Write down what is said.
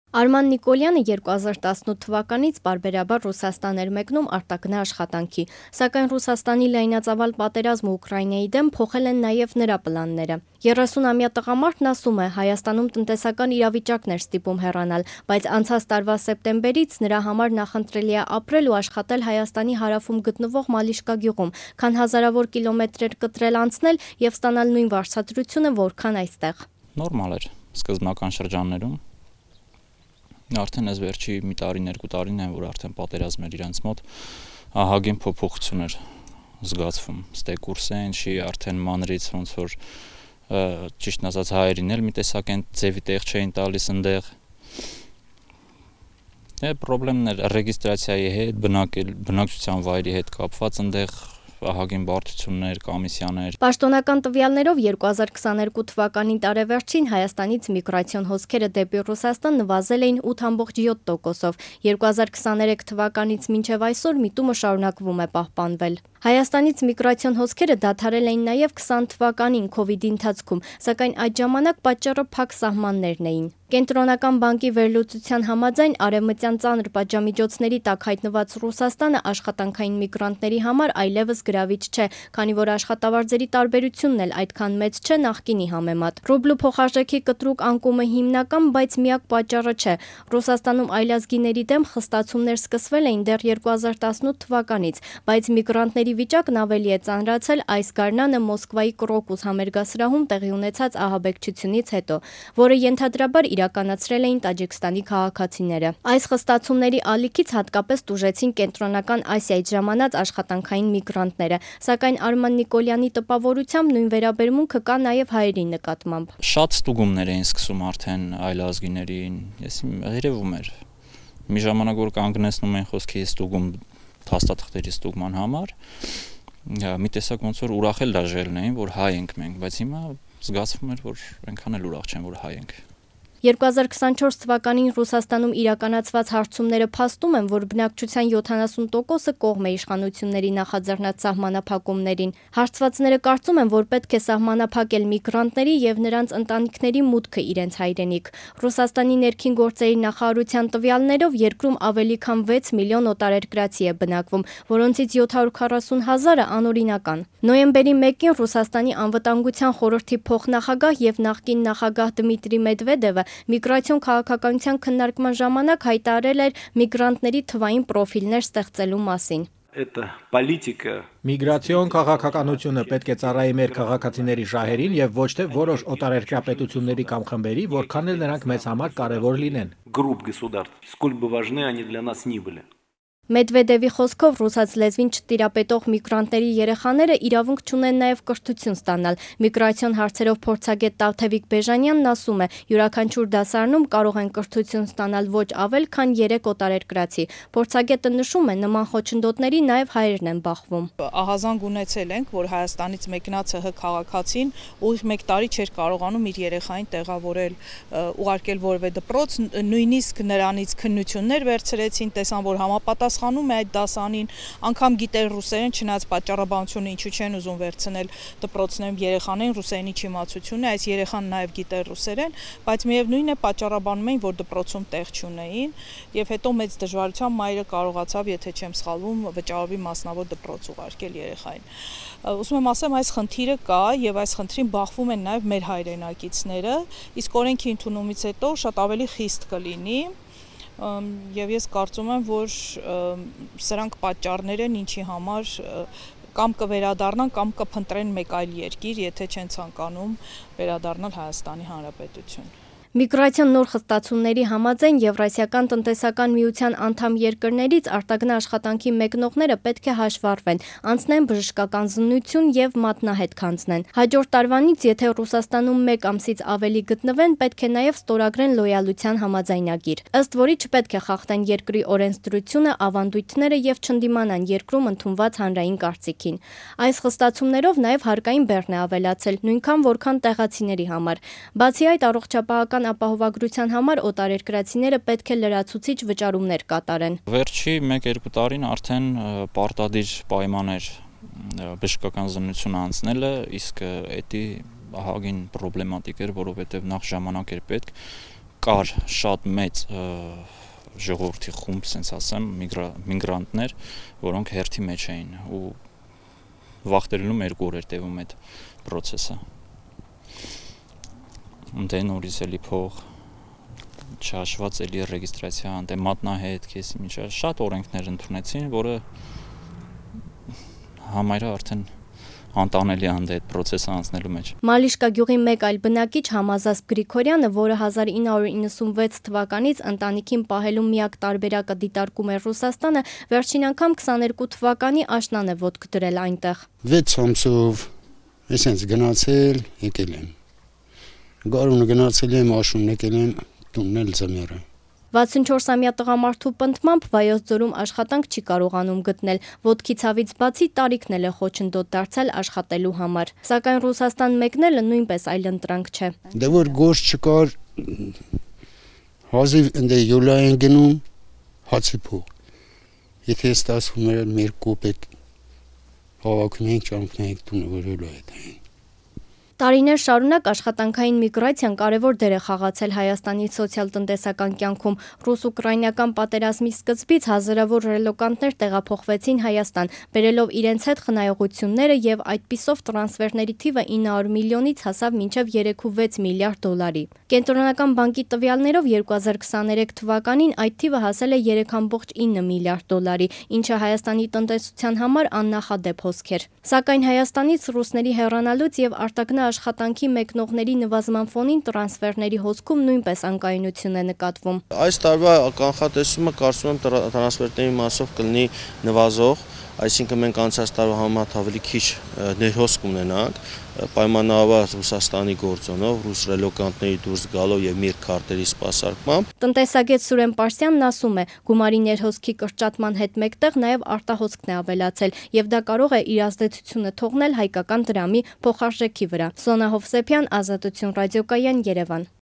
Արման Նիկոլյանը 2018 թվականից պարբերաբար Ռուսաստան էր մեկնում արտագնա աշխատանքի, սակայն Ռուսաստանի լայնածավալ պատերազմը Ուկրաինայի դեմ փոխել են նաև նրա պլանները։ 30-ամյա տղամարդն ասում է, Հայաստանում տնտեսական իրավիճակն էր ստիպում հեռանալ, բայց անցած տարվա սեպտեմբերից նրա համար նախընտրելի է ապրել ու աշխատել Հայաստանի հարավում գտնվող Մալիշկա գյուղում, քան հազարավոր կիլոմետրեր կտրել անցնել եւ ստանալ նույն վարձատրությունը, որքան այստեղ։ Նորմալ էր սկզբնական շրջաններում։ Արդեն այս վերջի մի տարին, երկու տարին են, որ արդեն պատերազմ էր իրենց մոտ, ահագին փոփոխություն էր զգացվում։ Ստեկուրսեն, չի արդեն մանրից ոնց որ ճիշտն ասած հայերին էլ մի տեսակ են ձևի տեղ չէին տալիս ընդեղ։ Պրոբլեմներ ռեգիստրացիայի հետ, բնակչության վայրի հետ կապված ընդեղ ահագին բարդություններ, կոմիսիաներ։ Պաշտոնական տվյալներով 2022 թվականի տարեվերջին Հայաստանից միգրացիոն հոսքերը դեպի Ռուսաստան նվազել էին 8.7%-ով, 2023 թվականից մինչև այսօր միտումը շարունակվում է պահպանվել։ Հայաստանից միգրացիոն հոսքերը դադարել էին նաև 20 թվականին COVID-ի ընթացքում, սակայն այդ ժամանակ պատճառը փակ սահմաններն էին։ Կենտրոնական բանկի վերլուծության համաձայն արևմտյան ծանր պատժամիջոցների տակ հայտնված Ռուսաստանը աշխատանքային միգրանտների համար այլևս գրավիչ չէ, քանի որ աշխատավարձերի տարբերությունն էլ այդքան մեծ չէ նախկինի համեմատ։ Ռուբլու փոխարժեքի կտրուկ անկումը հիմնական, բայց միակ պատճառը չէ։ Ռուսաստանում այլազգիների դեմ խստացումներ սկսվել էին դեռ 2018 թվականից, բայց միգրանտների վիճակն ավելի է ծանրացել այս գարնանը Մոսկվայի Կրոկուս համերգասրահում տեղի ունեցած ահաբեկչությունից հետո, որը ենթադրաբար իրականացրել էին Տաջիկստանի քաղաքացիները։ Այս խստացումների ալիքից հատկապես տուժեցին Կենտրոնական Ասիայից ժամանած աշխատանքային միգրանտները, սակայն Արման Նիկոլյանի տպավորությամբ նույն վերաբերմունքը կա նաև հայերի նկատմամբ։ Շատ ստուգումներ էին սկսում արդեն այլազգիներին, երևում էր։ Մի ժամանակ որ կանգնեցնում են խոսքի ստուգում փաստաթղթերի ստուգման համար, մի տեսակ ոնց որ ուրախ էլ դաժելն էին, որ հայ ենք մենք, բայց հիմա զգացվում էր, որ այնքան էլ ուրախ չեն, որ հայ ենք։ 2024 թվականին Ռուսաստանում իրականացված հարցումները փաստում են, որ բնակչության 70%-ը կողմ է իշխանությունների նախաձեռնած սահմանափակումներին։ Հարցվածները կարծում են, որ պետք է սահմանափակել միգրանտների եւ նրանց ընտանիքների մուտքը իրենց հայրենիք։ Ռուսաստանի ներքին գործերի նախարարության տվյալներով երկրում ավելի քան 6 միլիոն օտարերկրացի է բնակվում, որոնցից 740,000-ը անօրինական։ Նոյեմբերի 1-ին Ռուսաստանի անվտանգության խորհրդի փոխնախագահ եւ նախկին նախագահ Դմիտրի Մեդվեդևը միգրացիոն քաղաքականության քննարկման ժամանակ հայտարարել էր միգրանտների թվային պրոֆիլներ ստեղծելու մասին։ Միգրացիոն քաղաքականությունը պետք է ծառայի մեր քաղաքացիների շահերին եւ ոչ թե որոշ օտարերկրյա պետությունների կամ խմբերի, որքան էլ նրանք մեզ համար կարեւոր լինեն։ Մեդվեդևի խոսքով ռուսաց լեզվին չտիրապետող միգրանտների երեխաները իրավունք չունեն նաև կրթություն ստանալ։ Միգրացիոն հարցերով փորձագետ Տավթևիկ Բեժանյանն ասում է, յուրաքանչյուր դասարանում կարող են կրթություն ստանալ ոչ ավել, քան 3 օտարերկրացի։ Փորձագետը նշում է, նման խոչընդոտների նաև հայերն են բախվում։ Ահազանգ ունեցել ենք, որ Հայաստանից մեկնած ՀՀ քաղաքացին ուղիղ 1 տարի չէր կարողանում իր երեխային տեղավորել, ուղարկել որևէ դպրոց, նույնիսկ նրանից քննություններ վերցրեցին, տեսան, որ համապատասխանում է այդ դասանին, անգամ գիտեր ռուսերեն, չնայած պատճառաբանությունը ինչու չեն ուզում վերցնել դպրոցներում երեխաներին ռուսերենի չիմացություն է, այս երեխան նաև գիտեր ռուսերեն, բայց միևնույն է պատճառաբանում էին, որ դպրոցում տեղ չունեին, եւ հետո մեծ դժվարությամբ մայրը կարողացավ, եթե չեմ սխալվում, վճարովի մասնավոր դպրոց ուղարկել երեխային։ Ուզում եմ ասեմ, այս խնդիրը կա եւ այս խնդրին բախվում են նաեւ մեր հայրենակիցները, իսկ օրենքի ընդունումից հետո շատ ավելի խիստ կլինի։ Եվ ես կարծում եմ, որ սրանք պատճառներ են, ինչի համար կամ կվերադառնան, կամ կփնտրեն մեկ այլ երկիր, եթե չեն ցանկանում վերադառնալ Հայաստանի Հանրապետություն։ Միգրացիոն նոր խստացումների համաձայն Եվրասիական տնտեսական միության անդամ երկրներից արտագնա աշխատանքի մեկնողները պետք է հաշվառվեն, անցնեն բժշկական զննություն եւ մատնահետ քանձնեն։ Հաջորդ տարվանից, եթե Ռուսաստանում 1 ամսից ավելի գտնվեն, պետք է նաեւ ստորագրեն լոյալության համաձայնագիր, ըստ որի չպետք է խախտեն երկրի օրենսդրությունը, ավանդույթները եւ չընդդիմանան երկրում ընդունված հանրային կարծիքին։ Այս խստացումներով նաեւ հարկային բեռն է ավելացել, նույնքան որքան տեղացիների համար։ Բացի այդ, առողջապահական ապահովագրության համար օտարերկրացիները պետք է լրացուցիչ վճարումներ կատարեն։ Վերջի 1-2 տարին արդեն պարտադիր պայման էր բժշկական զննություն անցնելը, իսկ դա ահագին պրոբլեմատիկ էր, որովհետև նախ ժամանակ էր պետք, կար շատ մեծ ժողովրդի խումբ, ասենց ասեմ, միգրանտներ, որոնք հերթի մեջ էին ու վախտերելում 2 օր էր տևում այդ process-ը։ Դե նորից էլի փող չհաշված էլի ռեգիստրացիա, դե մատնահետ, քեսի միջա շատ օրենքներ ընդունեցին, որը համարյա արդեն անտանելի անդ այդ process-ը անցնելու մեջ։ Մալիշկա գյուղի մեկ այլ բնակիչ Համազասպ Գրիգորյանը, որը 1996 թվականից ընտանիքին պահելու միակ տարբերակը դիտարկում էր Ռուսաստանը, վերջին անգամ 22 թվականի աշնան է ոտք դրել այնտեղ։ 6 ամսով այսպես գնացել, եկել եմ։ Գարունը գնացել եմ, աշունն եկել եմ, տունն էլ ձմեռը։ 64-ամյա տղամարդու պնդմամբ Վայոց ձորում աշխատանք չի կարողանում գտնել, ոտքի ցավից բացի տարիքն էլ է խոչընդոտ դարձել աշխատելու համար։ Սակայն Ռուսաստան մեկնելը նույնպես այլընտրանք չէ։ Դե որ գործ չկար, հազիվ ընդ յոլա են գնում, հացի փող։ Եթե ստացվում էր մեր կոպեկ հավաքում ենք, ճամփում ենք տունը որ յոլա է։ Տարիներ շարունակ աշխատանքային միգրացիան կարևոր դեր է խաղացել Հայաստանի սոցիալ-տնտեսական կյանքում։ Ռուս-ուկրաինական պատերազմի սկզբից հազարավոր ռելոկանտներ տեղափոխվեցին Հայաստան, բերելով իրենց հետ խնայողությունները եւ այդպիսով տրանսֆերների թիվը 900 միլիոնից հասավ մինչև 3.6 միլիարդ դոլարի։ Կենտրոնական բանկի տվյալներով 2023 թվականին այդ թիվը հասել է 3.9 միլիարդ դոլարի, ինչը Հայաստանի տնտեսության համար աննախադեպ հոսք էր։ Սակայն Հայաստանից ռուսների հեռանալուց եւ արտագնա աշխատանքի մեկնողների նվազման ֆոնին տրանսֆերների հոսքում նույնպես անկայունություն է նկատվում։ Այս տարվա կանխատեսումը կարծում եմ տրանսֆերների մասով կլինի նվազող, այսինքն մենք անցած տարվա համեմատ ավելի քիչ ներհոսք ունենանք, պայմանավորված Ռուսաստանի գործոնով, ռուս ռելոկանտների դուրս գալով եւ միր քարտերի սպասարկմամբ։ Տնտեսագետ Սուրեն Պարսյանն ասում է, գումարի ներհոսքի կրճատման հետ մեկտեղ նաեւ արտահոսքն է ավելացել եւ դա կարող է իր ազդեցությունը թողնել հայկական դրամի փոխարժեքի վրա։ Սոնա Հովսեփյան, Ազատություն ռադիոկայան, Երևան։